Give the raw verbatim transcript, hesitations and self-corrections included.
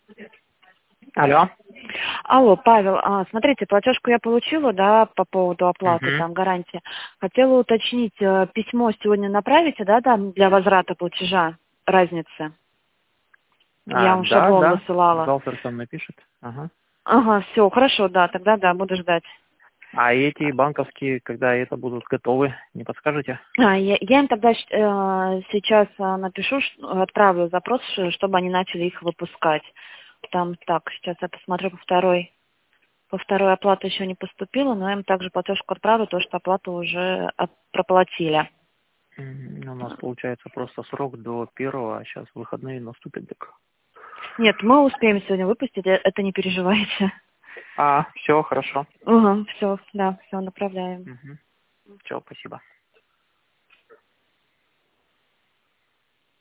Алло. Алло, Павел, а, смотрите, платежку я получила, да, по поводу оплаты, Мгм. там, гарантии. Хотела уточнить, э, письмо сегодня направите, да, там, для возврата платежа, разницы? Я А, вам да, шаблон да. высылала. Бухгалтер сам напишет. Ага. Ага, все, хорошо, да, тогда да, буду ждать. А эти банковские, когда это будут готовы, не подскажете? А, я, я им тогда щ- э, сейчас э, напишу, ш- отправлю запрос, ш- чтобы они начали их выпускать. Там, так, сейчас я посмотрю по второй. По второй оплата еще не поступила, но я им также платежку отправлю, то, что оплату уже от- проплатили. Мгм. У нас получается просто срок до первого, а сейчас выходные наступят. Так. Нет, мы успеем сегодня выпустить, э, это не переживайте. А, все, хорошо. Угу, все, да, все, направляем. Угу. Все, спасибо.